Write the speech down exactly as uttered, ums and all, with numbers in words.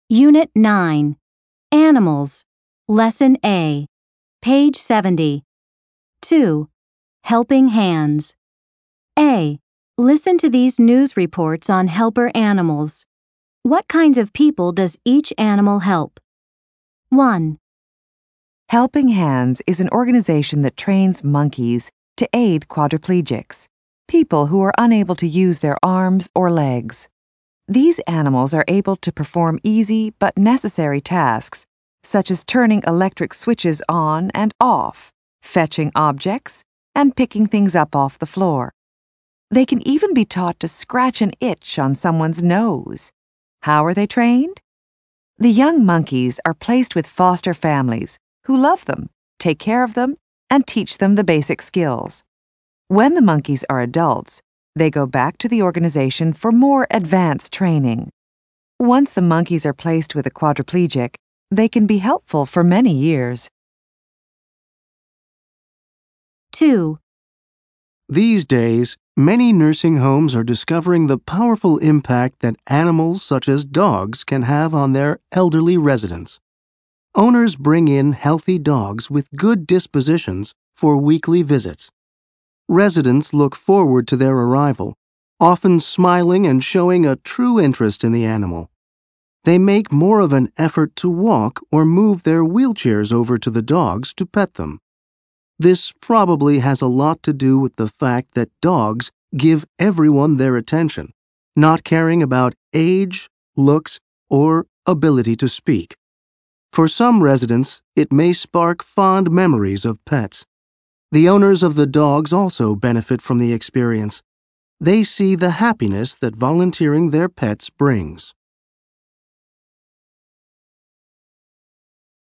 Unit nine, Animals, Lesson A, page seventy. two. Helping Hands. A. Listen to these news reports on helper animals. What kinds of people does each animal help? one. Helping Hands is an organization that trains monkeys to aid quadriplegics, people who are unable to use their arms or legs. These animals are able to perform easy but necessary tasks, such as turning electric switches on and off, fetching objects, and picking things up off the floor. They can even be taught to scratch an itch on someone's nose. How are they trained? The young monkeys are placed with foster families who love them, take care of them, and teach them the basic skills. When the monkeys are adults, they go back to the organization for more advanced training. Once the monkeys are placed with a quadriplegic, they can be helpful for many years. two. These days, many nursing homes are discovering the powerful impact that animals such as dogs can have on their elderly residents. Owners bring in healthy dogs with good dispositions for weekly visits. Residents look forward to their arrival, often smiling and showing a true interest in the animal. They make more of an effort to walk or move their wheelchairs over to the dogs to pet them. This probably has a lot to do with the fact that dogs give everyone their attention, not caring about age, looks, or ability to speak. For some residents, it may spark fond memories of pets. The owners of the dogs also benefit from the experience. They see the happiness that volunteering their pets brings.